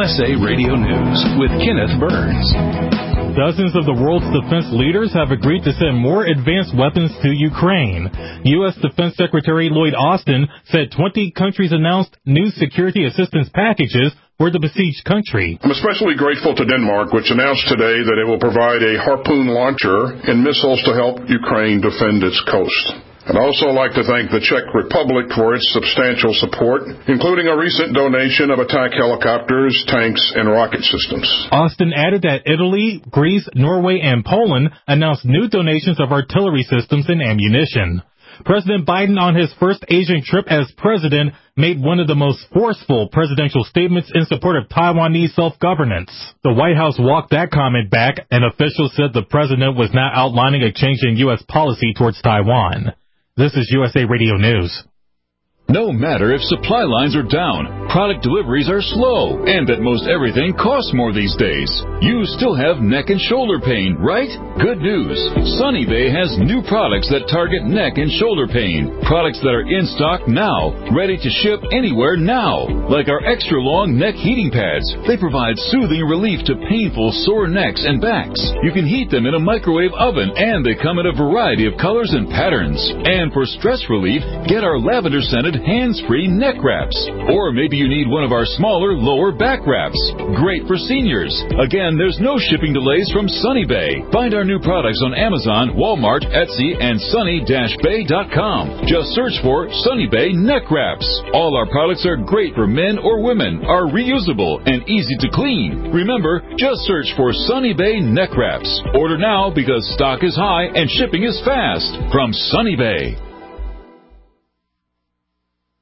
USA Radio News with Kenneth Burns. Dozens of the world's defense leaders have agreed to send more advanced weapons to Ukraine. U.S. Defense Secretary Lloyd Austin said 20 countries announced new security assistance packages for the besieged country. I'm especially grateful to Denmark, which announced today that it will provide a Harpoon launcher and missiles to help Ukraine defend its coast. I'd also like to thank the Czech Republic for its substantial support, including a recent donation of attack helicopters, tanks, and rocket systems. Austin added that Italy, Greece, Norway, and Poland announced new donations of artillery systems and ammunition. President Biden, on his first Asian trip as president, made one of the most forceful presidential statements in support of Taiwanese self-governance. The White House walked that comment back, and officials said the president was not outlining a change in U.S. policy towards Taiwan. This is USA Radio News. No matter if supply lines are down, product deliveries are slow, and that most everything costs more these days, you still have neck and shoulder pain, right? Good news. Sunny Bay has new products that target neck and shoulder pain. Products that are in stock now, ready to ship anywhere now. Like our extra long neck heating pads. They provide soothing relief to painful sore necks and backs. You can heat them in a microwave oven, and they come in a variety of colors and patterns. And for stress relief, get our lavender scented hands-free neck wraps. Or maybe you need one of our smaller lower back wraps. Great for seniors. Again, there's no shipping delays from Sunny Bay. Find our new products on Amazon, Walmart, Etsy, and sunny-bay.com. Just search for Sunny Bay neck wraps. All our products are great for men or women, are reusable, and easy to clean. Remember, just search for Sunny Bay neck wraps. Order now because stock is high and shipping is fast. From Sunny Bay.